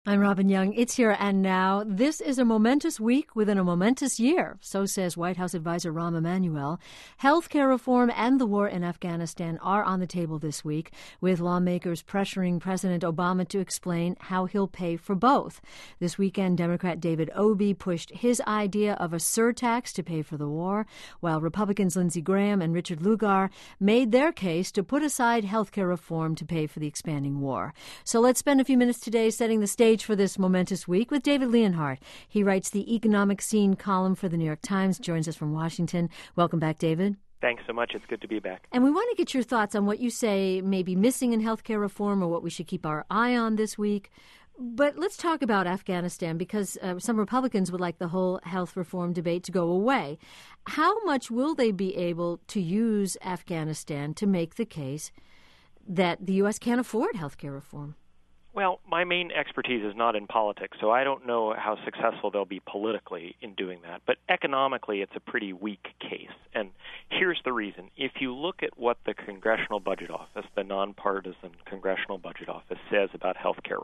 I'm Robin Young. It's Here and Now. This is a momentous week within a momentous year, so says White House advisor Rahm Emanuel. Healthcare reform and the war in Afghanistan are on the table this week, with lawmakers pressuring President Obama to explain how he'll pay for both. This weekend, Democrat David Obey pushed his idea of a surtax to pay for the war, while Republicans Lindsey Graham and Richard Lugar made their case to put aside healthcare reform to pay for the expanding war. So let's spend a few minutes today setting the stage for this momentous week with David Leonhardt. He writes the Economic Scene column for the New York Times, joins us from Washington. Welcome back, David. Thanks so much. It's good to be back. And we want to get your thoughts on what you say may be missing in healthcare reform or what we should keep our eye on this week. But let's talk about Afghanistan because some Republicans would like the whole health reform debate to go away. How much will they be able to use Afghanistan to make the case that the U.S. can't afford healthcare reform? Well, my main expertise is not in politics, so I don't know how successful they'll be politically in doing that. But economically, it's a pretty weak case. And here's the reason. If you look at what the Congressional Budget Office, the nonpartisan Congressional Budget Office, says about healthcare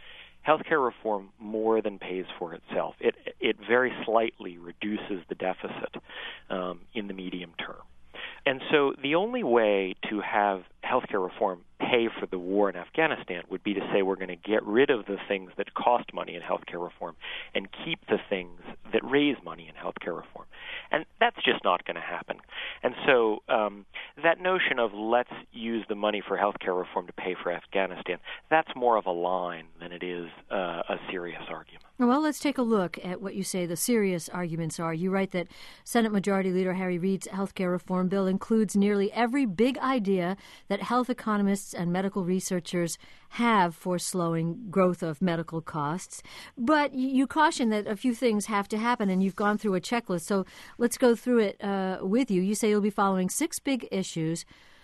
reform more than pays for itself. It very slightly reduces the deficit in the medium term. And so the only way to have healthcare reform pay for the war in Afghanistan would be to say we're going to get rid of the things that cost money in healthcare reform and keep the things that raise money in healthcare reform. And that's just not going to happen. And so that notion of let's use the money for healthcare reform to pay for Afghanistan, that's more of a line than it is a serious argument. Well, let's take a look at what you say the serious arguments are. You write that Senate Majority Leader Harry Reid's healthcare reform bill includes nearly every big idea that health economists and medical researchers have for slowing growth of medical costs. But you caution that a few things have to happen, and you've gone through a checklist. So let's go through it with you. You say you'll be following 6 big issues.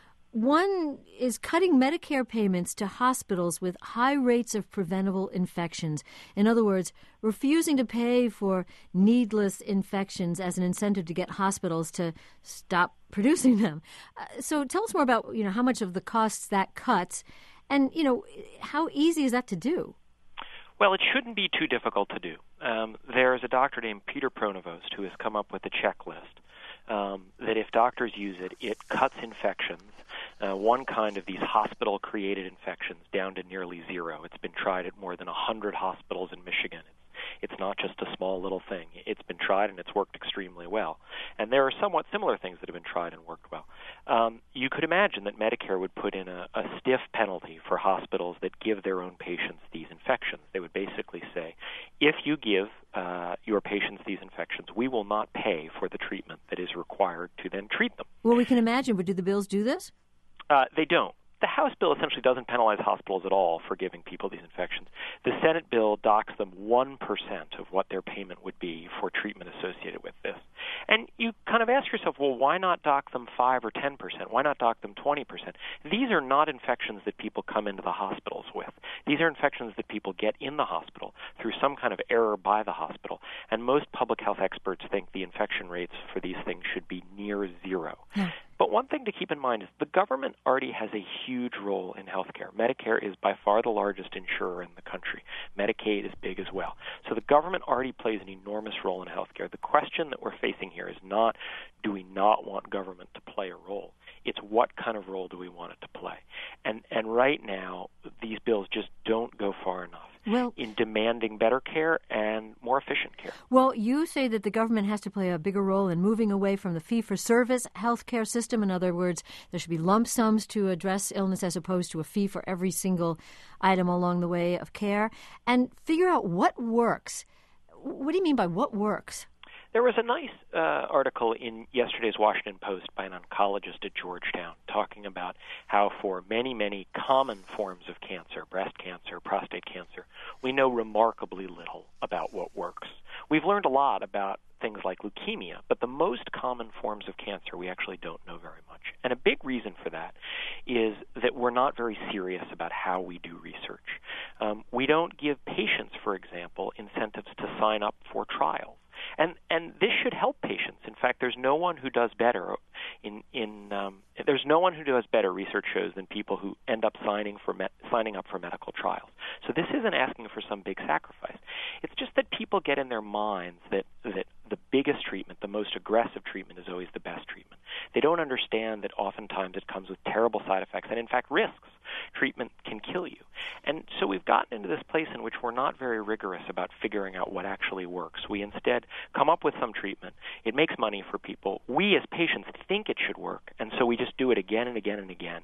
One is cutting Medicare payments to hospitals with high rates of preventable infections. In other words, refusing to pay for needless infections as an incentive to get hospitals to stop producing them. So tell us more about, how much of the costs that cuts and, how easy is that to do? Well, it shouldn't be too difficult to do. There's a doctor named Peter Pronovost who has come up with a checklist that if doctors use it, it cuts infections, one kind of these hospital-created infections, down to nearly zero. It's been tried at more than 100 hospitals in Michigan. It's not just a small little thing. It's been tried, and it's worked extremely well. And there are somewhat similar things that have been tried and worked well. You could imagine that Medicare would put in a stiff penalty for hospitals that give their own patients these infections. They would basically say, if you give your patients these infections, we will not pay for the treatment that is required to then treat them. Well, we can imagine, but do the bills do this? They don't. The House bill essentially doesn't penalize hospitals at all for giving people these infections. The Senate bill docks them 1% of what their payment would be for treatment associated with this. And you kind of ask yourself, well, why not dock them 5 or 10%? Why not dock them 20%? These are not infections that people come into the hospitals with. These are infections that people get in the hospital through some kind of error by the hospital. And most public health experts think the infection rates for these things should be near zero. Yeah. But one thing to keep in mind is the government already has a huge role in healthcare. Medicare is by far the largest insurer in the country. Medicaid is big as well. So the government already plays an enormous role in healthcare. The question that we're facing here is not, do we not want government to play a role? It's what kind of role do we want it to play? And right now, these bills just don't go far enough in demanding better care and more efficient care. Well, you say that the government has to play a bigger role in moving away from the fee-for-service healthcare system. In other words, there should be lump sums to address illness as opposed to a fee for every single item along the way of care, and figure out what works. What do you mean by what works? There was a nice article in yesterday's Washington Post by an oncologist at Georgetown talking about how for many, many common forms of cancer, breast cancer, prostate cancer, we know remarkably little about what works. We've learned a lot about things like leukemia, but the most common forms of cancer we actually don't know very much. And a big reason for that is that we're not very serious about how we do research. We don't give patients, for example, incentives to sign up for trials. And this should help patients. In fact, there's no one who does better there's no one who does better, research shows, than people who end up signing up for medical trials. So this isn't asking for some big sacrifice. It's just that people get in their minds that the biggest treatment, the most aggressive treatment, is always the best treatment. They don't understand that oftentimes it comes with terrible side effects and, in fact, risks. Treatment can kill you. And so we've gotten into this place in which we're not very rigorous about figuring out what actually works. We instead come up with some treatment. It makes money for people. We as patients think it should work, and so we just do it again and again and again.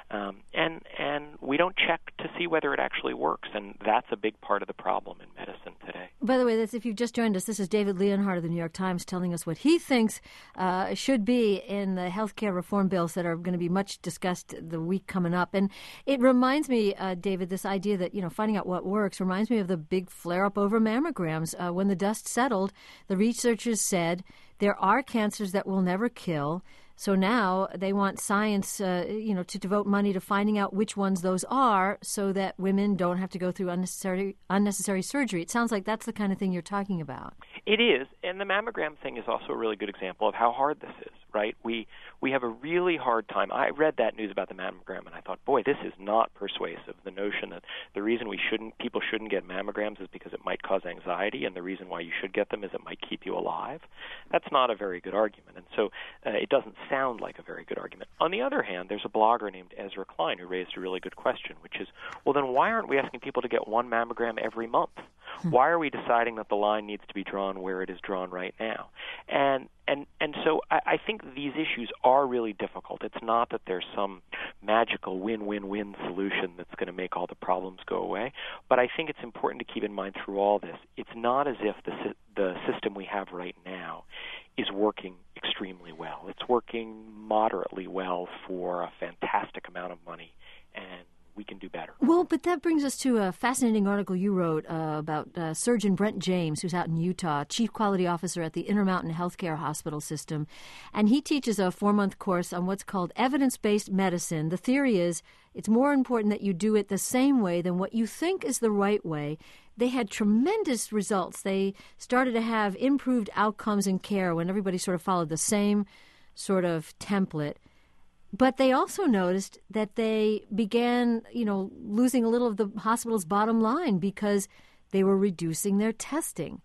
And we don't check to see whether it actually works, and that's a big part of the problem in medicine today. By the way, if you've just joined us, this is David Leonhardt of the New York Times telling us what he thinks should be in the healthcare reform bills that are going to be much discussed the week coming up. And it reminds me, David, this idea that, finding out what works reminds me of the big flare-up over mammograms. When the dust settled, the researchers said there are cancers that will never kill. So now they want science, to devote money to finding out which ones those are so that women don't have to go through unnecessary surgery. It sounds like that's the kind of thing you're talking about. It is, and the mammogram thing is also a really good example of how hard this is, right? We have a really hard time. I read that news about the mammogram, and I thought, boy, this is not persuasive. The notion that the reason people shouldn't get mammograms is because it might cause anxiety, and the reason why you should get them is it might keep you alive. That's not a very good argument, and so it doesn't sound like a very good argument. On the other hand, there's a blogger named Ezra Klein who raised a really good question, which is, well, then why aren't we asking people to get one mammogram every month? Why are we deciding that the line needs to be drawn where it is drawn right now? And so I think these issues are really difficult. It's not that there's some magical win-win-win solution that's going to make all the problems go away, but I think it's important to keep in mind through all this, it's not as if the system we have right now is working extremely well. It's working moderately well for a fantastic amount of money, and we can do better. Well, but that brings us to a fascinating article you wrote about Surgeon Brent James, who's out in Utah, Chief Quality Officer at the Intermountain Healthcare Hospital System. And he teaches a 4-month course on what's called evidence-based medicine. The theory is it's more important that you do it the same way than what you think is the right way. They had tremendous results. They started to have improved outcomes in care when everybody sort of followed the same sort of template. But they also noticed that they began, losing a little of the hospital's bottom line because they were reducing their testing.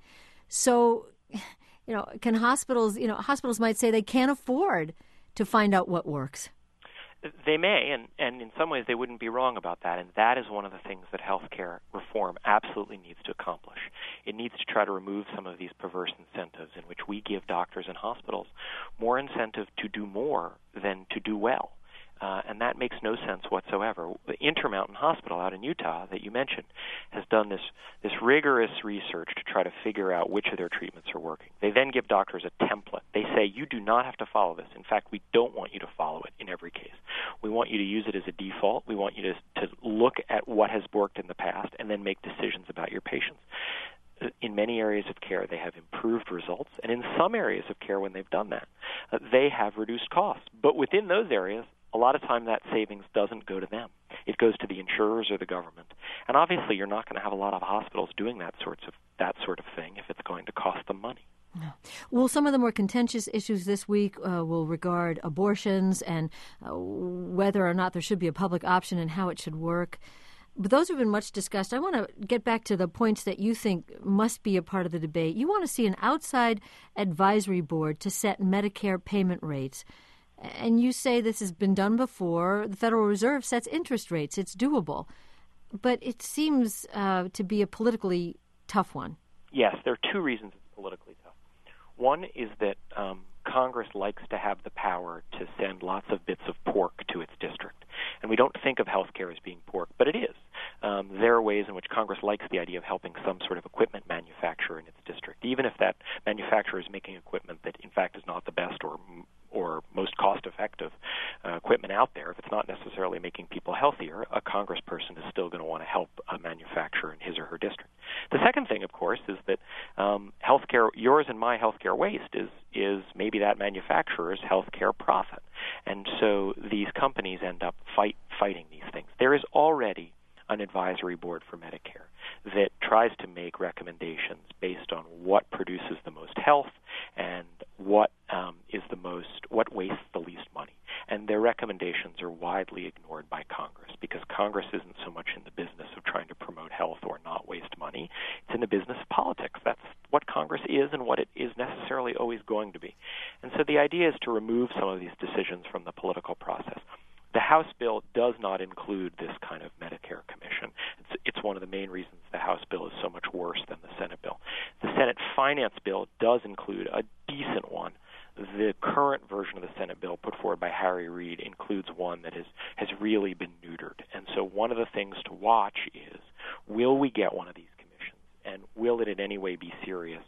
So, can hospitals might say they can't afford to find out what works. They may, and in some ways they wouldn't be wrong about that, and that is one of the things that healthcare reform absolutely needs to accomplish. It needs to try to remove some of these perverse incentives in which we give doctors and hospitals more incentive to do more than to do well. And that makes no sense whatsoever. The Intermountain Hospital out in Utah that you mentioned has done this rigorous research to try to figure out which of their treatments are working. They then give doctors a template. They say, you do not have to follow this. In fact, we don't want you to follow it in every case. We want you to use it as a default. We want you to look at what has worked in the past and then make decisions about your patients. In many areas of care, they have improved results, and in some areas of care, when they've done that, they have reduced costs. But within those areas, a lot of time that savings doesn't go to them. It goes to the insurers or the government. And obviously, you're not going to have a lot of hospitals doing that sort of thing if it's going to cost them money. Well, some of the more contentious issues this week will regard abortions and whether or not there should be a public option and how it should work. But those have been much discussed. I want to get back to the points that you think must be a part of the debate. You want to see an outside advisory board to set Medicare payment rates. And you say this has been done before. The Federal Reserve sets interest rates. It's doable. But it seems to be a politically tough one. Yes, there are two reasons it's politically tough. One is that Congress likes to have the power to send lots of bits of pork to its district. And we don't think of healthcare as being pork, but it is. There are ways in which Congress likes the idea of helping some sort of equipment manufacturer in its district, even if that manufacturer is making equipment that, in fact, is not the best or most cost-effective equipment out there. If it's not necessarily making people healthier, a congressperson is still going to want to help a manufacturer in his or her district. The second thing, of course, is that healthcare, yours and my healthcare waste, is maybe that manufacturer's healthcare profit. And so these companies end up fighting these things. There is already an advisory board for Medicare that tries to make recommendations based on what produces the most health and what wastes the least money. And their recommendations are widely ignored by Congress because Congress isn't so much in the business of trying to promote health or not waste money. It's in the business of politics. That's what Congress is and what it is necessarily always going to be. And so the idea is to remove some of these decisions from the political process. The House bill does not include this kind of Medicare commission. It's one of the main reasons the House bill is so much worse than the Senate bill. The Senate finance bill does include a decent one. The current version of the Senate bill put forward by Harry Reid includes one that has really been neutered. And so one of the things to watch is, will we get one of these commissions? And will it in any way be serious,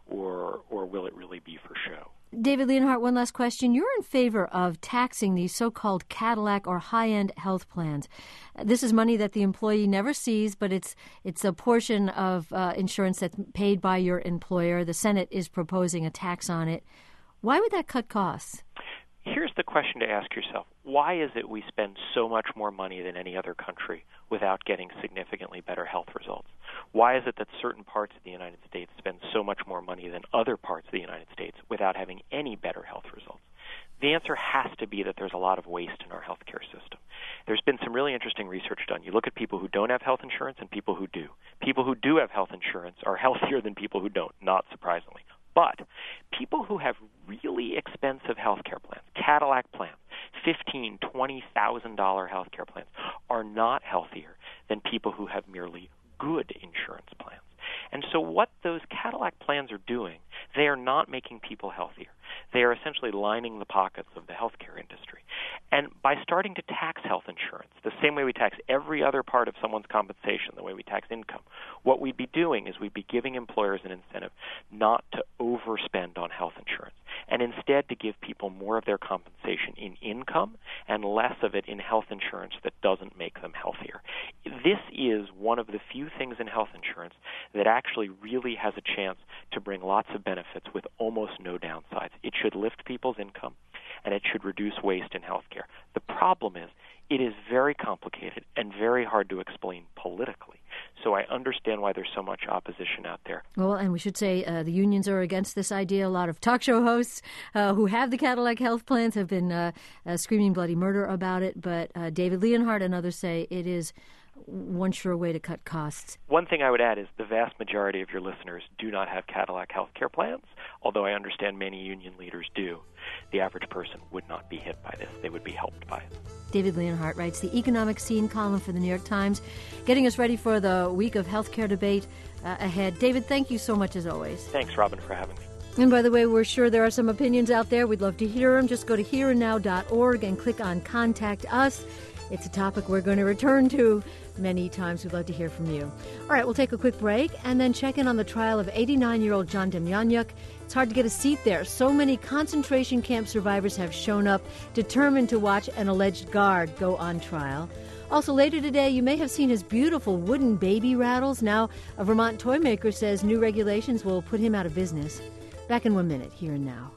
or will it really be for show? David Leonhardt, one last question. You're in favor of taxing these so-called Cadillac or high-end health plans. This is money that the employee never sees, but it's a portion of insurance that's paid by your employer. The Senate is proposing a tax on it. Why would that cut costs? Here's the question to ask yourself. Why is it we spend so much more money than any other country without getting significantly better health results? Why is it that certain parts of the United States spend so much more money than other parts of the United States without having any better health results? The answer has to be that there's a lot of waste in our healthcare system. There's been some really interesting research done. You look at people who don't have health insurance and people who do. People who do have health insurance are healthier than people who don't, not surprisingly. But people who have really expensive health care plans, Cadillac plans, $15,000, $20,000 health care plans, are not healthier than people who have merely good insurance plans. And so what those Cadillac plans are doing, they are not making people healthier. They are essentially lining the pockets of the healthcare industry. And by starting to tax health insurance, the same way we tax every other part of someone's compensation, the way we tax income, what we'd be doing is we'd be giving employers an incentive not to overspend on health insurance, and instead to give people more of their compensation in income and less of it in health insurance that doesn't make them healthier. This is one of the few things in health insurance that actually really has a chance to bring lots of benefits with almost no downsides. It should lift people's income, and it should reduce waste in healthcare. The problem is it is very complicated and very hard to explain politically. So I understand why there's so much opposition out there. Well, and we should say the unions are against this idea. A lot of talk show hosts who have the Cadillac health plans have been screaming bloody murder about it. But David Leonhardt and others say it is one sure way to cut costs. One thing I would add is the vast majority of your listeners do not have Cadillac health care plans, although I understand many union leaders do. The average person would not be hit by this. They would be helped by it. David Leonhardt writes the Economic Scene column for the New York Times, getting us ready for the week of healthcare debate ahead. David, thank you so much as always. Thanks, Robin, for having me. And by the way, we're sure there are some opinions out there. We'd love to hear them. Just go to hereandnow.org and click on Contact Us. It's a topic we're going to return to many times. We'd love to hear from you. All right, we'll take a quick break and then check in on the trial of 89-year-old John Demjanjuk. It's hard to get a seat there. So many concentration camp survivors have shown up, determined to watch an alleged guard go on trial. Also, later today, you may have seen his beautiful wooden baby rattles. Now, a Vermont toy maker says new regulations will put him out of business. Back in 1 minute, Here and Now.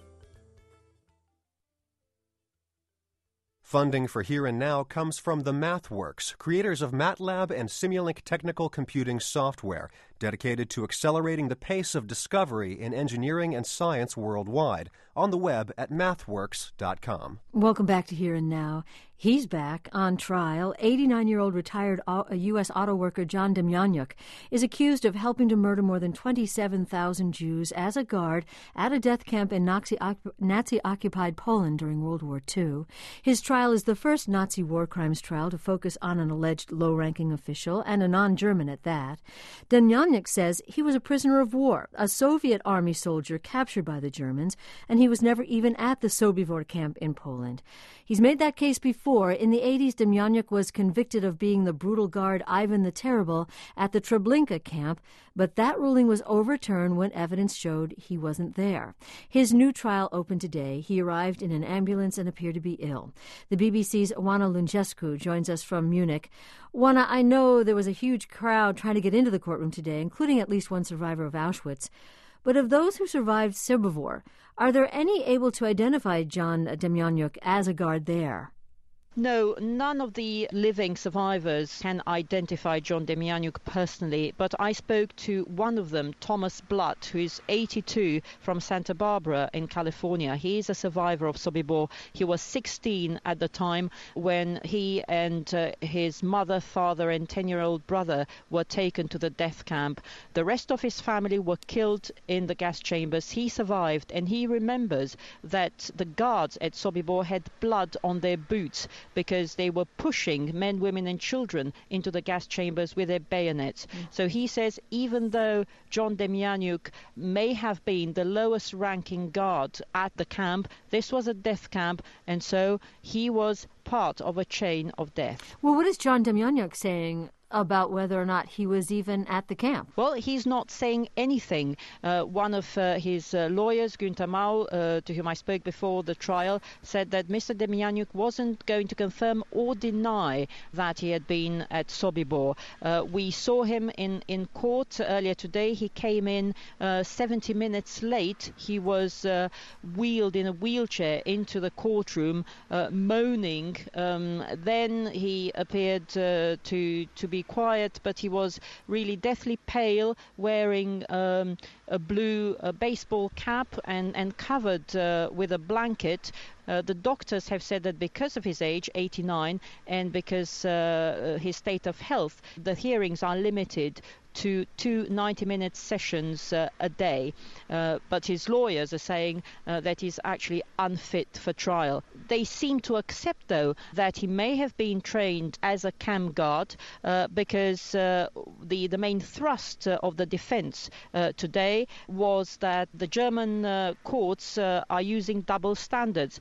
Funding for Here and Now comes from the MathWorks, creators of MATLAB and Simulink technical computing software, dedicated to accelerating the pace of discovery in engineering and science worldwide, on the web at mathworks.com. Welcome back to Here and Now. He's back on trial. 89-year-old retired U.S. auto worker John Demjanjuk is accused of helping to murder more than 27,000 Jews as a guard at a death camp in Nazi-occupied Poland during World War II. His trial is the first Nazi war crimes trial to focus on an alleged low-ranking official, and a non-German at that. Demjanjuk says he was a prisoner of war, a Soviet army soldier captured by the Germans, and he was never even at the Sobibor camp in Poland. He's made that case before. In the 80s, Demjanjuk was convicted of being the brutal guard Ivan the Terrible at the Treblinka camp, but that ruling was overturned when evidence showed he wasn't there. His new trial opened today. He arrived in an ambulance and appeared to be ill. The BBC's Oana Lungescu joins us from Munich. Oana, I know there was a huge crowd trying to get into the courtroom today, including at least one survivor of Auschwitz. But of those who survived Sobibor, are there any able to identify John Demjanjuk as a guard there? No, none of the living survivors can identify John Demjanjuk personally, but I spoke to one of them, Thomas Blatt, who is 82, from Santa Barbara in California. He is a survivor of Sobibor. He was 16 at the time when he and his mother, father and 10-year-old brother were taken to the death camp. The rest of his family were killed in the gas chambers. He survived, and he remembers that the guards at Sobibor had blood on their boots because they were pushing men, women and children into the gas chambers with their bayonets. So he says even though John Demjanjuk may have been the lowest ranking guard at the camp, this was a death camp, and so he was part of a chain of death. Well, what is John Demjanjuk saying about whether or not he was even at the camp? Well, he's not saying anything. One of his lawyers, Günther Mau, to whom I spoke before the trial, said that Mr. Demjanjuk wasn't going to confirm or deny that he had been at Sobibor. We saw him in court earlier today. He came in 70 minutes late. He was wheeled in a wheelchair into the courtroom, moaning. Then he appeared to be quiet, but he was really deathly pale, wearing a blue baseball cap and covered with a blanket. The doctors have said that because of his age, 89, and because his state of health, the hearings are limited to 2 90-minute sessions a day. But his lawyers are saying that he's actually unfit for trial. They seem to accept, though, that he may have been trained as a camp guard because the main thrust of the defense today was that the German courts are using double standards.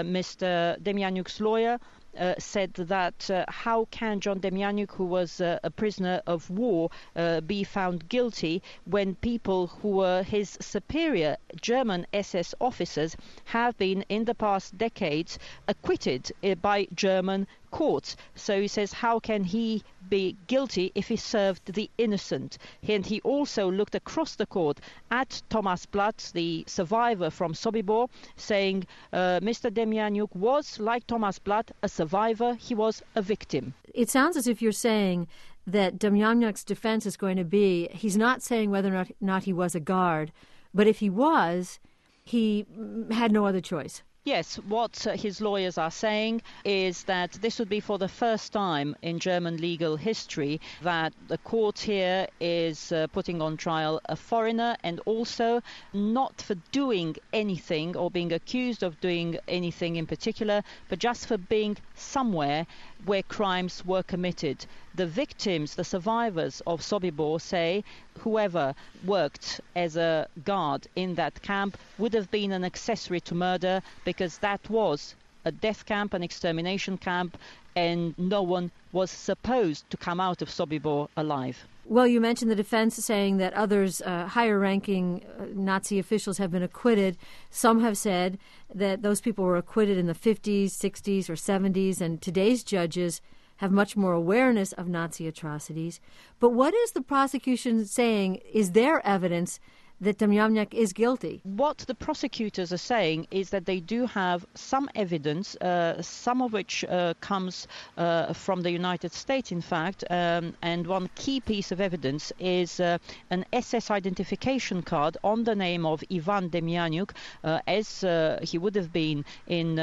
Mr. Demjanjuk's lawyer said that how can John Demjanjuk, who was a prisoner of war, be found guilty when people who were his superior German SS officers have been in the past decades acquitted by German courts. So he says, how can he be guilty if he served the innocent? And he also looked across the court at Thomas Blatt, the survivor from Sobibor, saying Mr. Demjanjuk was, like Thomas Blatt, a survivor. He was a victim. It sounds as if you're saying that Demjanjuk's defense is going to be, he's not saying whether or not he was a guard, but if he was, he had no other choice. Yes, what his lawyers are saying is that this would be for the first time in German legal history that the court here is putting on trial a foreigner, and also not for doing anything or being accused of doing anything in particular, but just for being somewhere where crimes were committed. The victims, the survivors of Sobibor, say whoever worked as a guard in that camp would have been an accessory to murder, because that was a death camp, an extermination camp, and no one was supposed to come out of Sobibor alive. Well, you mentioned the defense saying that others, higher-ranking Nazi officials have been acquitted. Some have said that those people were acquitted in the 50s, 60s, or 70s, and today's judges have much more awareness of Nazi atrocities. But what is the prosecution saying? Is there evidence that Demjanjuk is guilty? What the prosecutors are saying is that they do have some evidence, some of which comes from the United States, in fact, and one key piece of evidence is an SS identification card on the name of Ivan Demjanjuk, as he would have been in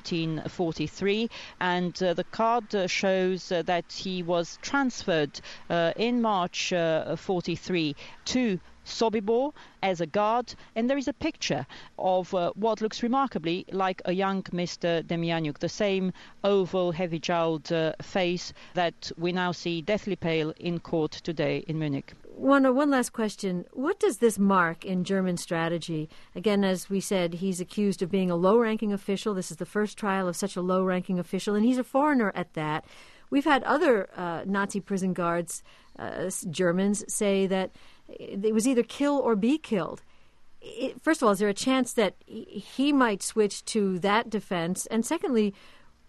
1943, and the card shows that he was transferred in March 43 to Sobibor as a guard, and there is a picture of what looks remarkably like a young Mr. Demjanjuk, the same oval, heavy-jowled face that we now see deathly pale in court today in Munich. One last question. What does this mark in German strategy? Again, as we said, he's accused of being a low-ranking official. This is the first trial of such a low-ranking official, and he's a foreigner at that. We've had other Nazi prison guards, Germans, say that it was either kill or be killed. First of all, is there a chance that he might switch to that defense? And secondly,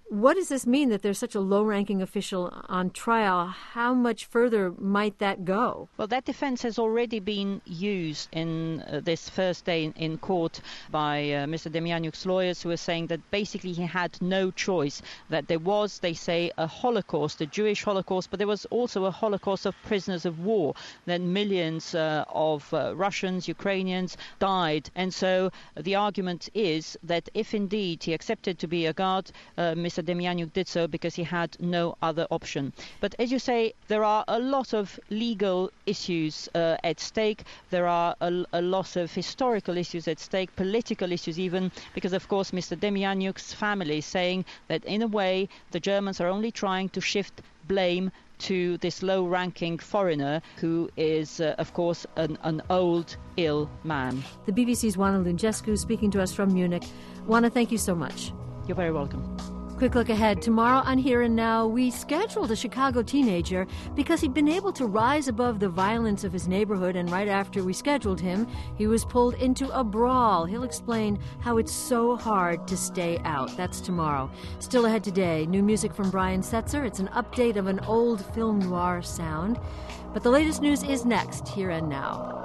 What does this mean that there's such a low-ranking official on trial? How much further might that go? Well, that defense has already been used in this first day in court by Mr. Demjanjuk's lawyers, who are saying that basically he had no choice, that there was, they say, a Holocaust, a Jewish Holocaust, but there was also a Holocaust of prisoners of war. Then millions of Russians, Ukrainians died. And so the argument is that if indeed he accepted to be a guard, Mr. Demjanjuk did so because he had no other option. But as you say, there are a lot of legal issues at stake. There are a lot of historical issues at stake, political issues even, because of course Mr. Demjanjuk's family is saying that in a way the Germans are only trying to shift blame to this low-ranking foreigner who is, of course, an old, ill man. The BBC's Oana Lungescu speaking to us from Munich. Oana, thank you so much. You're very welcome. Quick look ahead. Tomorrow on Here and Now, we scheduled a Chicago teenager because he'd been able to rise above the violence of his neighborhood, and right after we scheduled him, he was pulled into a brawl. He'll explain how it's so hard to stay out. That's tomorrow. Still ahead today, new music from Brian Setzer. It's an update of an old film noir sound. But the latest news is next, Here and Now.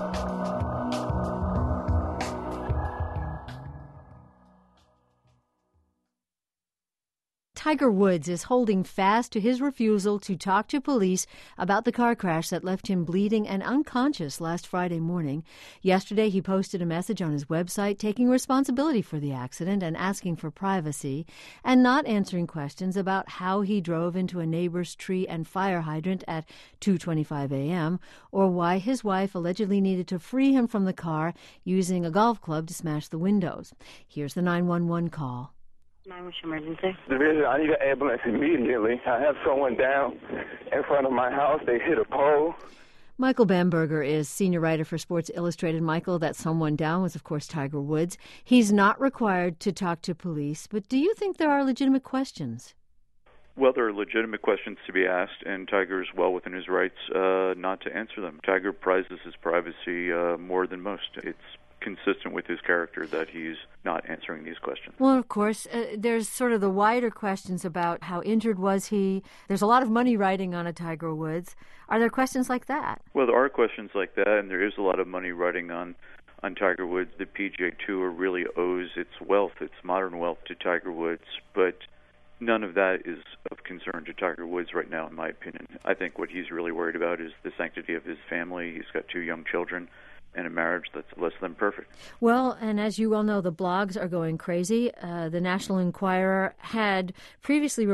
Tiger Woods is holding fast to his refusal to talk to police about the car crash that left him bleeding and unconscious last Friday morning. Yesterday, he posted a message on his website taking responsibility for the accident and asking for privacy, and not answering questions about how he drove into a neighbor's tree and fire hydrant at 2:25 a.m., or why his wife allegedly needed to free him from the car using a golf club to smash the windows. Here's the 911 call. What's your emergency? Division, I need an ambulance immediately. I have someone down in front of my house. They hit a pole. Michael Bamberger is senior writer for Sports Illustrated. Michael, that someone down was, of course, Tiger Woods. He's not required to talk to police, but do you think there are legitimate questions? Well, there are legitimate questions to be asked, and Tiger is well within his rights not to answer them. Tiger prizes his privacy more than most. It's consistent with his character that he's not answering these questions. Well, of course, there's sort of the wider questions about how injured was he. There's a lot of money riding on a Tiger Woods. Are there questions like that? Well, there are questions like that, and there is a lot of money riding on Tiger Woods. The PGA Tour really owes its wealth, its modern wealth, to Tiger Woods, but none of that is of concern to Tiger Woods right now, in my opinion. I think what he's really worried about is the sanctity of his family. He's got 2 young children and a marriage that's less than perfect. Well, and as you well know, the blogs are going crazy. The National Enquirer had previously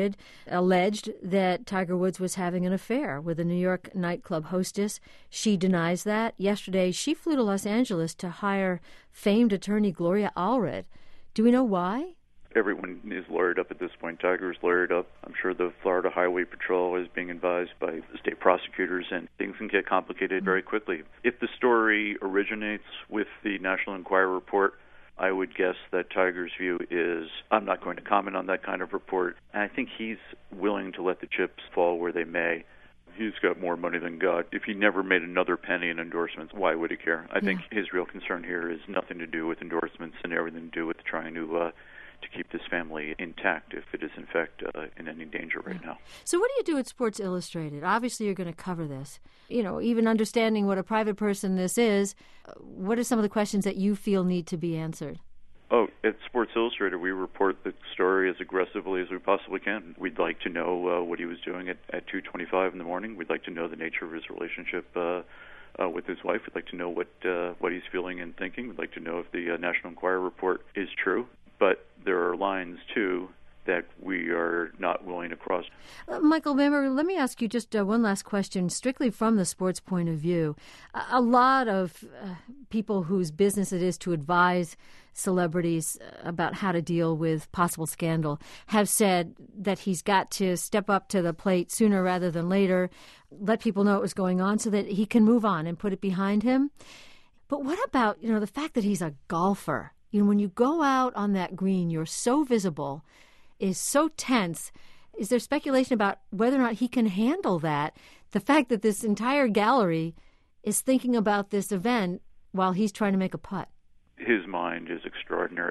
alleged that Tiger Woods was having an affair with a New York nightclub hostess. She denies that. Yesterday, she flew to Los Angeles to hire famed attorney Gloria Allred. Do we know why? Everyone is lawyered up at this point. Tiger's lawyered up. I'm sure the Florida Highway Patrol is being advised by the state prosecutors, and things can get complicated very quickly. If the story originates with the National Enquirer report, I would guess that Tiger's view is, I'm not going to comment on that kind of report. And I think he's willing to let the chips fall where they may. He's got more money than God. If he never made another penny in endorsements, why would he care? I think his real concern here is nothing to do with endorsements and everything to do with trying to keep this family intact if it is, in fact, in any danger right now. So what do you do at Sports Illustrated? Obviously, you're going to cover this. You know, even understanding what a private person this is, what are some of the questions that you feel need to be answered? Oh, at Sports Illustrated, we report the story as aggressively as we possibly can. We'd like to know what he was doing at 2:25 in the morning. We'd like to know the nature of his relationship with his wife. We'd like to know what he's feeling and thinking. We'd like to know if the National Enquirer report is true. But there are lines, too, that we are not willing to cross. Michael Bamberger, let me ask you just one last question, strictly from the sports point of view. A lot of people whose business it is to advise celebrities about how to deal with possible scandal have said that he's got to step up to the plate sooner rather than later, let people know what was going on so that he can move on and put it behind him. But what about, the fact that he's a golfer? When you go out on that green, you're so visible, is so tense. Is there speculation about whether or not he can handle that? The fact that this entire gallery is thinking about this event while he's trying to make a putt. His mind is extraordinary.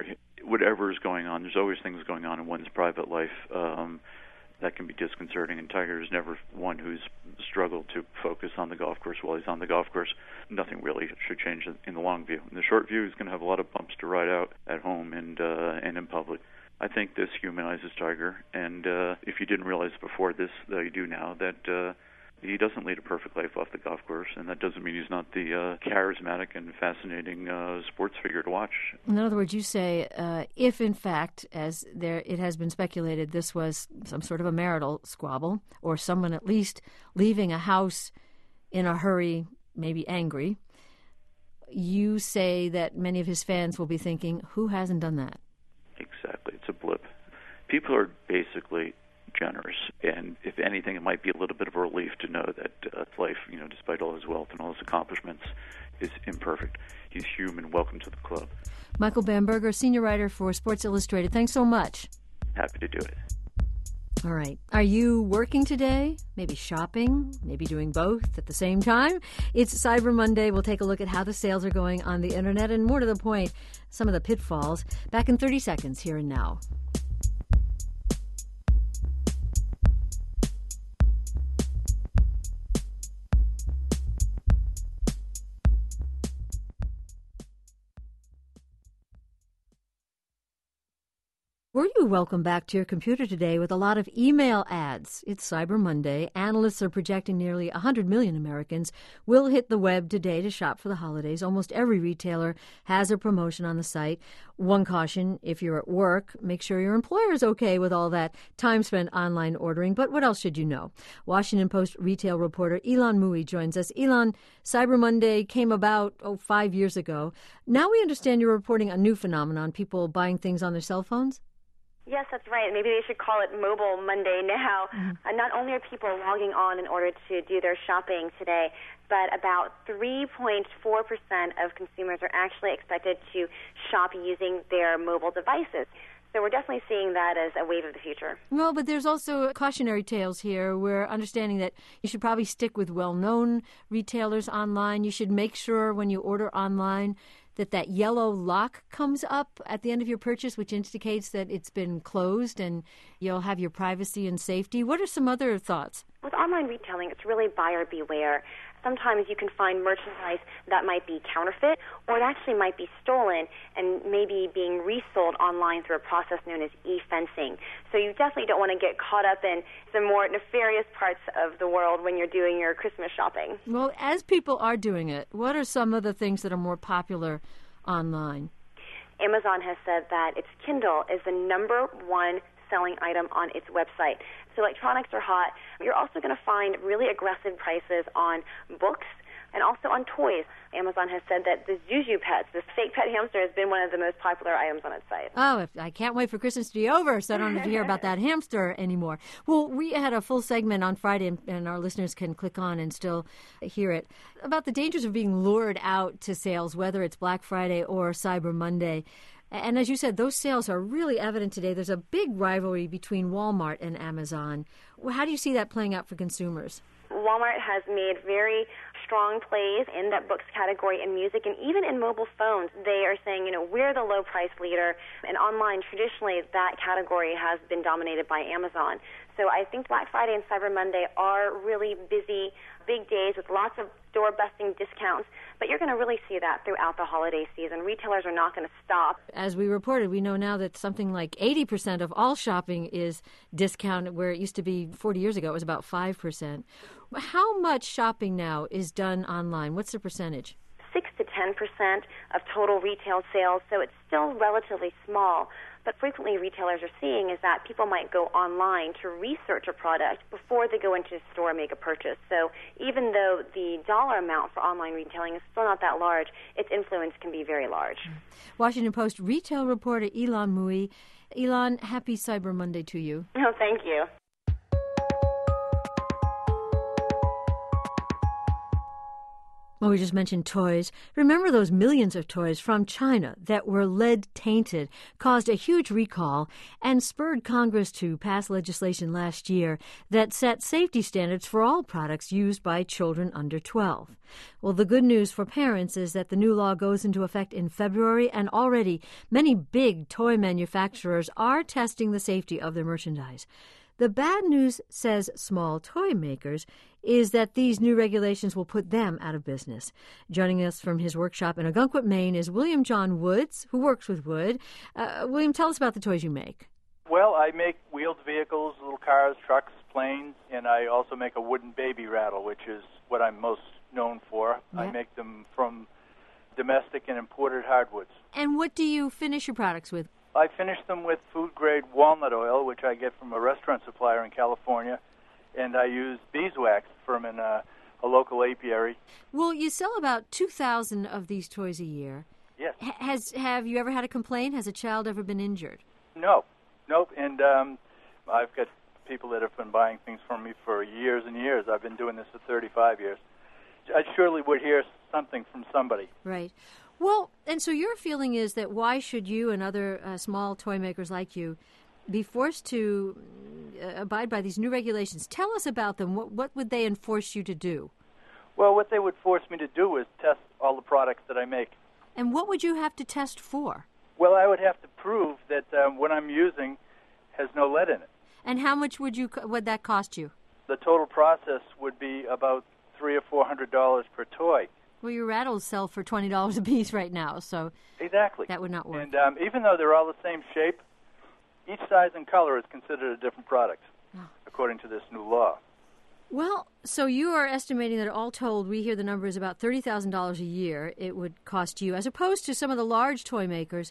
whatever is going on, there's always things going on in one's private life that can be disconcerting, and Tiger is never one who's struggled to focus on the golf course while he's on the golf course. Nothing really should change in the long view. In the short view, he's going to have a lot of bumps to ride out at home and in public. I think this humanizes Tiger, and if you didn't realize before this, though you do now, that he doesn't lead a perfect life off the golf course, and that doesn't mean he's not the charismatic and fascinating sports figure to watch. In other words, you say if, in fact, as it has been speculated, this was some sort of a marital squabble, or someone at least leaving a house in a hurry, maybe angry, you say that many of his fans will be thinking, who hasn't done that? Exactly. It's a blip. People are basically generous, and if anything, it might be a little bit of a relief to know that life, despite all his wealth and all his accomplishments, is imperfect. He's human. Welcome to the club. Michael Bamberger, senior writer for Sports Illustrated. Thanks so much. Happy to do it. All right. Are you working today? Maybe shopping? Maybe doing both at the same time? It's Cyber Monday. We'll take a look at how the sales are going on the internet and, more to the point, some of the pitfalls. Back in 30 seconds, here and now. Were you welcome back to your computer today with a lot of email ads? It's Cyber Monday. Analysts are projecting nearly 100 million Americans will hit the web today to shop for the holidays. Almost every retailer has a promotion on the site. One caution, if you're at work, make sure your employer is okay with all that time spent online ordering. But what else should you know? Washington Post retail reporter Ilan Mui joins us. Ilan, Cyber Monday came about 5 years ago. Now we understand you're reporting a new phenomenon, people buying things on their cell phones? Yes, that's right. Maybe they should call it Mobile Monday now. Not only are people logging on in order to do their shopping today, but about 3.4% of consumers are actually expected to shop using their mobile devices. So we're definitely seeing that as a wave of the future. Well, but there's also cautionary tales here. We're understanding that you should probably stick with well-known retailers online. You should make sure when you order online that yellow lock comes up at the end of your purchase, which indicates that it's been closed and you'll have your privacy and safety. What are some other thoughts? With online retailing, it's really buyer beware. Sometimes you can find merchandise that might be counterfeit, or it actually might be stolen and maybe being resold online through a process known as e-fencing. So you definitely don't want to get caught up in some more nefarious parts of the world when you're doing your Christmas shopping. Well, as people are doing it, what are some of the things that are more popular online? Amazon has said that its Kindle is the number one selling item on its website. So electronics are hot. You're also going to find really aggressive prices on books and also on toys. Amazon has said that the Zuzu Pets, this fake pet hamster, has been one of the most popular items on its site. Oh, I can't wait for Christmas to be over, so I don't have to hear about that hamster anymore. Well, we had a full segment on Friday, and our listeners can click on and still hear it, about the dangers of being lured out to sales, whether it's Black Friday or Cyber Monday. And as you said, those sales are really evident today. There's a big rivalry between Walmart and Amazon. How do you see that playing out for consumers? Walmart has made very strong plays in that books category in music and even in mobile phones. They are saying, we're the low price leader. And online, traditionally, that category has been dominated by Amazon. So I think Black Friday and Cyber Monday are really busy, big days with lots of door-busting discounts. But you're going to really see that throughout the holiday season. Retailers are not going to stop. As we reported, we know now that something like 80% of all shopping is discounted, where it used to be 40 years ago, it was about 5%. How much shopping now is done online? What's the percentage? 6 to 10% of total retail sales, so it's still relatively small. But frequently retailers are seeing is that people might go online to research a product before they go into a store and make a purchase. So even though the dollar amount for online retailing is still not that large, its influence can be very large. Washington Post retail reporter Ilan Mui. Ilan, happy Cyber Monday to you. Oh, thank you. Well, we just mentioned toys. Remember those millions of toys from China that were lead-tainted, caused a huge recall, and spurred Congress to pass legislation last year that set safety standards for all products used by children under 12. Well, the good news for parents is that the new law goes into effect in February, and already many big toy manufacturers are testing the safety of their merchandise. The bad news, says small toy makers, is that these new regulations will put them out of business. Joining us from his workshop in Ogunquit, Maine, is William John Woods, who works with wood. William, tell us about the toys you make. Well, I make wheeled vehicles, little cars, trucks, planes, and I also make a wooden baby rattle, which is what I'm most known for. Yeah. I make them from domestic and imported hardwoods. And what do you finish your products with? I finish them with food-grade walnut oil, which I get from a restaurant supplier in California, and I use beeswax from a local apiary. Well, you sell about 2,000 of these toys a year. Yes. Have you ever had a complaint? Has a child ever been injured? No. Nope. And I've got people that have been buying things from me for years and years. I've been doing this for 35 years. I surely would hear something from somebody. Right. Well, and so your feeling is that why should you and other small toy makers like you be forced to abide by these new regulations? Tell us about them. What would they enforce you to do? Well, what they would force me to do is test all the products that I make. And what would you have to test for? Well, I would have to prove that what I'm using has no lead in it. And how much would that cost you? The total process would be about $300 or $400 per toy. Well, your rattles sell for $20 a piece right now, so exactly that would not work. And even though they're all the same shape, each size and color is considered a different product, according to this new law. Well, so you are estimating that all told, we hear the number is about $30,000 a year it would cost you, as opposed to some of the large toy makers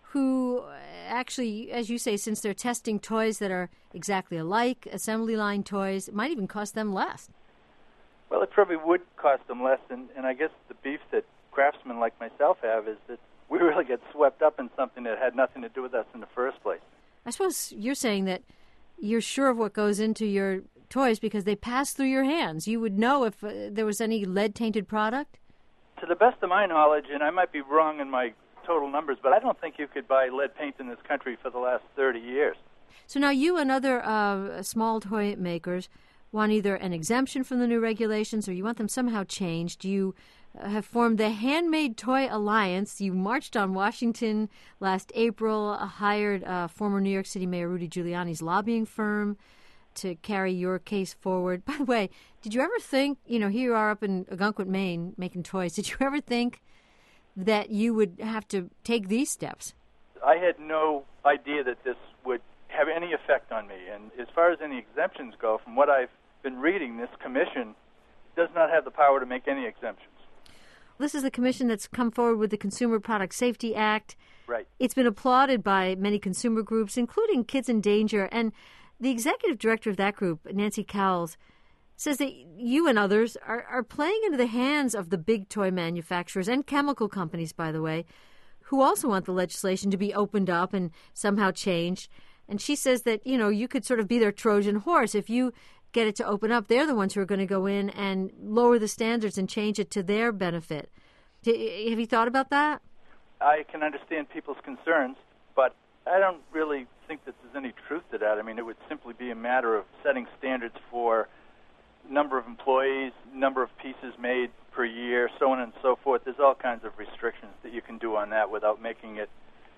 who actually, as you say, since they're testing toys that are exactly alike, assembly line toys, it might even cost them less. Well, it probably would cost them less, and I guess the beef that craftsmen like myself have is that we really get swept up in something that had nothing to do with us in the first place. I suppose you're saying that you're sure of what goes into your toys because they pass through your hands. You would know if there was any lead-tainted product? To the best of my knowledge, and I might be wrong in my total numbers, but I don't think you could buy lead paint in this country for the last 30 years. So now you and other small toy makers want either an exemption from the new regulations or you want them somehow changed. You have formed the Handmade Toy Alliance. You marched on Washington last April, hired former New York City Mayor Rudy Giuliani's lobbying firm to carry your case forward. By the way, did you ever think, here you are up in Ogunquit, Maine, making toys, did you ever think that you would have to take these steps? I had no idea that this would have any effect on me. And as far as any exemptions go, from what I've been reading, this commission does not have the power to make any exemptions. This is the commission that's come forward with the Consumer Product Safety Act. Right. It's been applauded by many consumer groups, including Kids in Danger. And the executive director of that group, Nancy Cowles, says that you and others are playing into the hands of the big toy manufacturers and chemical companies, by the way, who also want the legislation to be opened up and somehow changed. And she says that, you could sort of be their Trojan horse. If you get it to open up, they're the ones who are going to go in and lower the standards and change it to their benefit. Have you thought about that? I can understand people's concerns, but I don't really think that there's any truth to that. I mean, it would simply be a matter of setting standards for number of employees, number of pieces made per year, so on and so forth. There's all kinds of restrictions that you can do on that without making it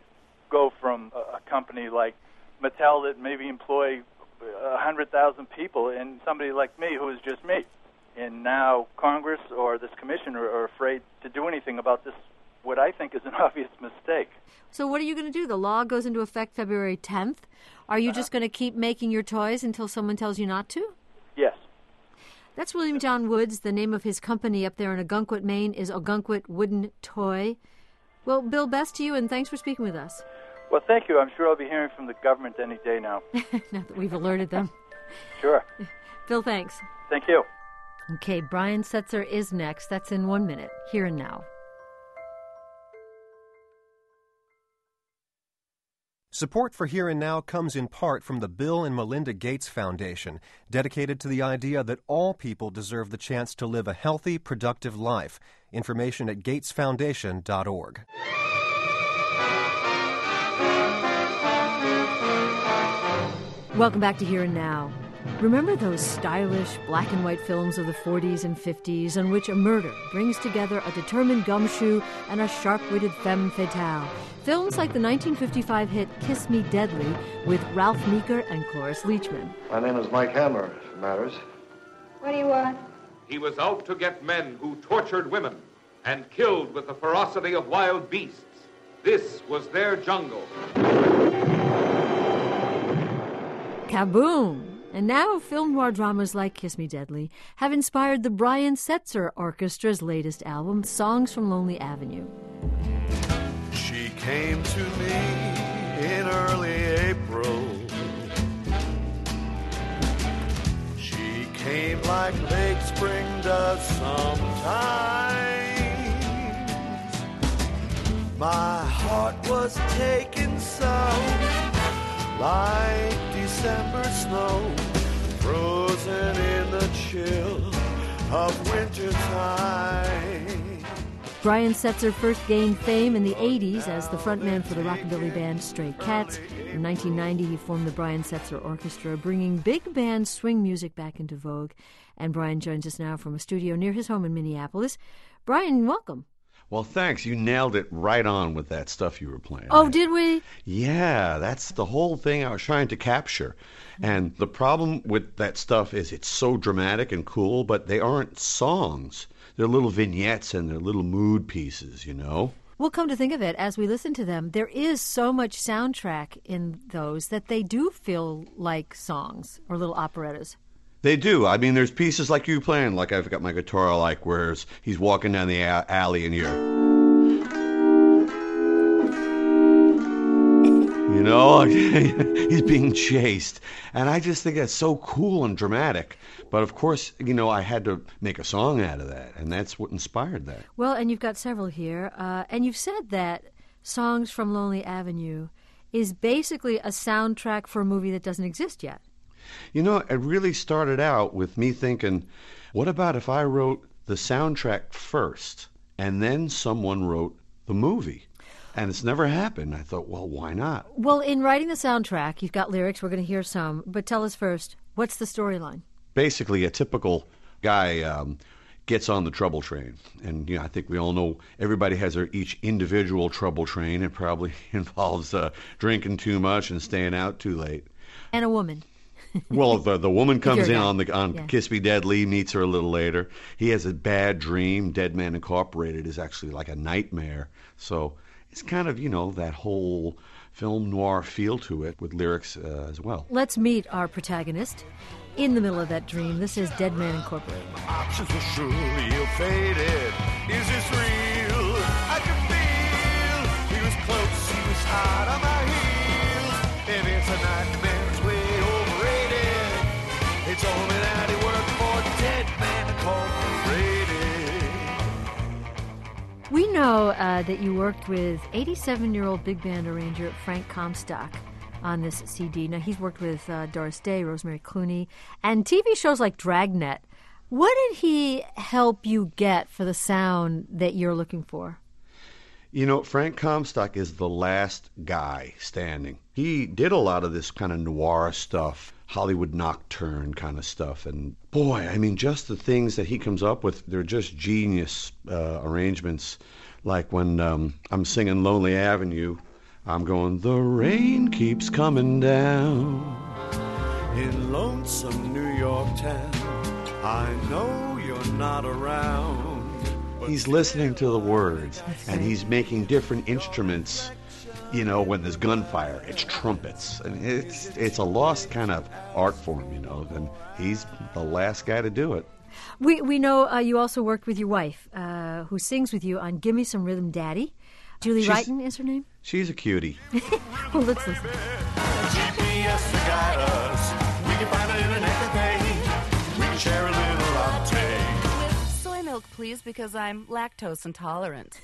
go from a company like Mattel that maybe employ 100,000 people and somebody like me who is just me. And now Congress or this commission are afraid to do anything about this, what I think is an obvious mistake. So what are you going to do? The law goes into effect February 10th. Are you just going to keep making your toys until someone tells you not to? Yes. That's William John Woods. The name of his company up there in Ogunquit, Maine is Ogunquit Wooden Toy. Well, Bill, best to you, and thanks for speaking with us. Well, thank you. I'm sure I'll be hearing from the government any day now. Now that we've alerted them. Sure. Bill, thanks. Thank you. Okay, Brian Setzer is next. That's in 1 minute, here and now. Support for Here and Now comes in part from the Bill and Melinda Gates Foundation, dedicated to the idea that all people deserve the chance to live a healthy, productive life. Information at gatesfoundation.org. Welcome back to Here and Now. Remember those stylish black and white films of the 40s and 50s in which a murder brings together a determined gumshoe and a sharp-witted femme fatale? Films like the 1955 hit Kiss Me Deadly with Ralph Meeker and Cloris Leachman. My name is Mike Hammer, if it matters. What do you want? He was out to get men who tortured women and killed with the ferocity of wild beasts. This was their jungle. Kaboom! And now film noir dramas like Kiss Me Deadly have inspired the Brian Setzer Orchestra's latest album, Songs from Lonely Avenue. She came to me in early April. She came like late spring does sometimes. My heart was taken so, like December snow, frozen in the chill of winter time. Brian Setzer first gained fame in the 80s as the frontman for the rockabilly band Stray Cats. In 1990, he formed the Brian Setzer Orchestra, bringing big band swing music back into vogue. And Brian joins us now from a studio near his home in Minneapolis. Brian, welcome. Well, thanks. You nailed it right on with that stuff you were playing. Oh, did we? Yeah, that's the whole thing I was trying to capture. And the problem with that stuff is it's so dramatic and cool, but they aren't songs. They're little vignettes and they're little mood pieces, you know? Well, come to think of it, as we listen to them, there is so much soundtrack in those that they do feel like songs or little operettas. They do. I mean, there's pieces like you playing, like I've got my guitar, like where he's walking down the alley and you're, you know, he's being chased. And I just think that's so cool and dramatic. But of course, you know, I had to make a song out of that, and that's what inspired that. Well, and you've got several here. And you've said that Songs from Lonely Avenue is basically a soundtrack for a movie that doesn't exist yet. You know, it really started out with me thinking, what about if I wrote the soundtrack first and then someone wrote the movie? And it's never happened. I thought, well, why not? Well, in writing the soundtrack, you've got lyrics. We're going to hear some. But tell us first, what's the storyline? Basically, a typical guy gets on the trouble train. And, you know, I think we all know everybody has their each individual trouble train. It probably involves drinking too much and staying out too late. And a woman. Well, the woman comes in on Kiss Me Deadly, meets her a little later. He has a bad dream. Dead Man Incorporated is actually like a nightmare. So it's kind of, you know, that whole film noir feel to it with lyrics as well. Let's meet our protagonist. In the middle of that dream, this is Dead Man Incorporated. Options were surely ill-fated. Is this real? I can feel he was close, he was hot on my heels. And it's a nightmare, it's way overrated. They told me that he worked for Dead Man Incorporated. We know that you worked with 87-year-old big band arranger Frank Comstock on this CD. Now, he's worked with Doris Day, Rosemary Clooney, and TV shows like Dragnet. What did he help you get for the sound that you're looking for? You know, Frank Comstock is the last guy standing. He did a lot of this kind of noir stuff, Hollywood Nocturne kind of stuff. And boy, I mean, just the things that he comes up with, they're just genius arrangements. Like when I'm singing Lonely Avenue, I'm going, the rain keeps coming down. In lonesome New York town, I know you're not around. He's listening to the words, and he's making different instruments. You know, when there's gunfire, it's trumpets. And it's a lost kind of art form, you know, and he's the last guy to do it. We know you also worked with your wife, who sings with you on Gimme Some Rhythm Daddy. Julie Wrighton is her name? She's a cutie. Well, let's listen. GPS to guide us. We can find an internet cafe. We can share a little latte. With soy milk, please, because I'm lactose intolerant.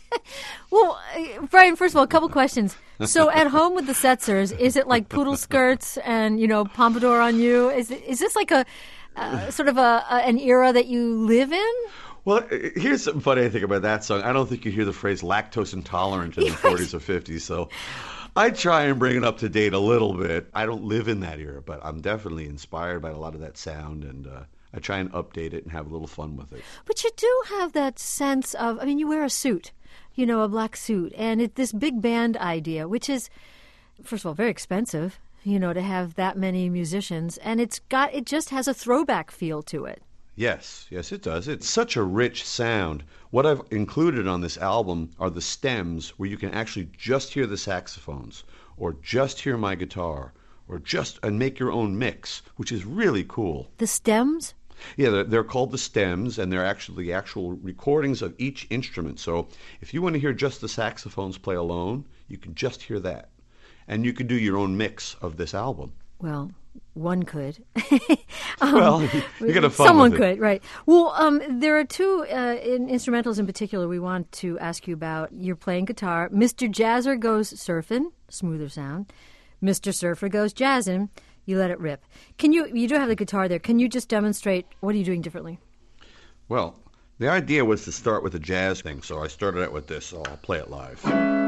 Well, Brian, first of all, a couple questions. So at home with the Setzers, is it like poodle skirts and, pompadour on you? Is this like a sort of an era that you live in? Well, here's something funny I think about that song. I don't think you hear the phrase lactose intolerant in the 40s or 50s, so I try and bring it up to date a little bit. I don't live in that era, but I'm definitely inspired by a lot of that sound, and I try and update it and have a little fun with it. But you do have that sense of, you wear a suit, a black suit, and this big band idea, which is, first of all, very expensive, to have that many musicians, and it just has a throwback feel to it. Yes, it does. It's such a rich sound. What I've included on this album are the stems where you can actually just hear the saxophones or just hear my guitar or and make your own mix, which is really cool. The stems? Yeah, they're called the stems, and they're actually the actual recordings of each instrument. So if you want to hear just the saxophones play alone, you can just hear that. And you can do your own mix of this album. Well, one could. Well, you got to fun someone with it. could, right. Well, there are two instrumentals in particular we want to ask you about. You're playing guitar. Mr. Jazzer goes surfing, smoother sound. Mr. Surfer goes jazzing, you let it rip. You do have the guitar there. Can you just demonstrate what are you doing differently? Well, the idea was to start with a jazz thing, so I started out with this, so I'll play it live.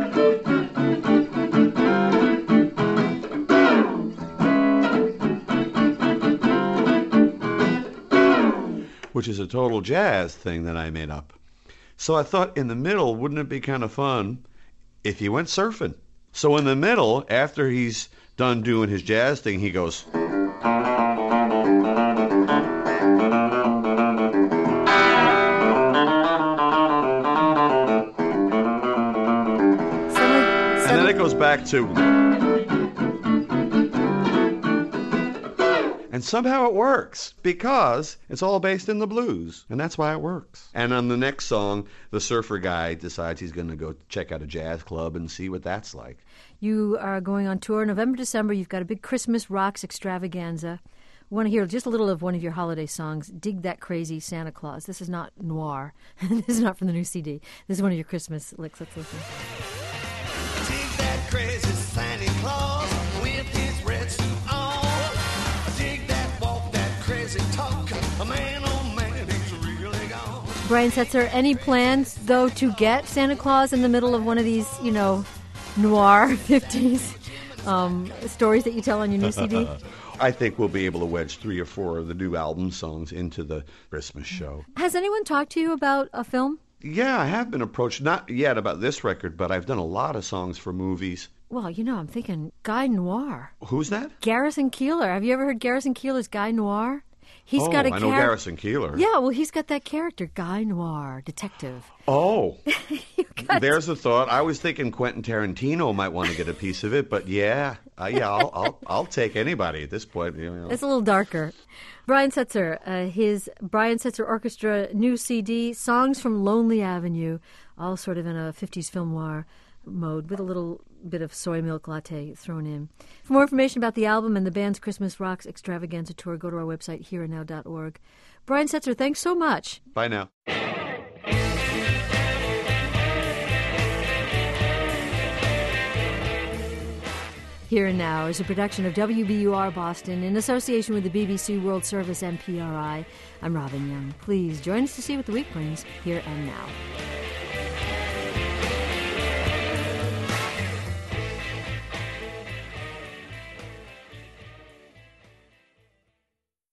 Which is a total jazz thing that I made up. So I thought in the middle, wouldn't it be kind of fun if he went surfing? So in the middle, after he's done doing his jazz thing, he goes... And then it goes back to... And somehow it works because it's all based in the blues, and that's why it works. And on the next song, the surfer guy decides he's going to go check out a jazz club and see what that's like. You are going on tour November, December. You've got a big Christmas Rocks extravaganza. I want to hear just a little of one of your holiday songs, Dig That Crazy Santa Claus. This is not noir. This is not from the new CD. This is one of your Christmas licks. Let's listen. Dig that crazy Santa Claus with his red suit on. Brian Setzer, any plans, though, to get Santa Claus in the middle of one of these, noir 50s stories that you tell on your new CD? I think we'll be able to wedge 3 or 4 of the new album songs into the Christmas show. Has anyone talked to you about a film? Yeah, I have been approached, not yet about this record, but I've done a lot of songs for movies. Well, I'm thinking Guy Noir. Who's that? Garrison Keillor. Have you ever heard Garrison Keillor's Guy Noir? He's got a I know Garrison Keillor. Yeah, well, he's got that character, Guy Noir, detective. Oh, there's a thought. I was thinking Quentin Tarantino might want to get a piece of it, but I'll take anybody at this point. It's a little darker. Brian Setzer, his Brian Setzer Orchestra new CD, Songs from Lonely Avenue, all sort of in a 50s film noir mode with a little bit of soy milk latte thrown in. For more information about the album and the band's Christmas Rocks extravaganza tour, go to our website, hereandnow.org. Brian Setzer, thanks so much. Bye now. Here and Now is a production of WBUR Boston in association with the BBC World Service and PRI. I'm Robin Young. Please join us to see what the week brings here and now.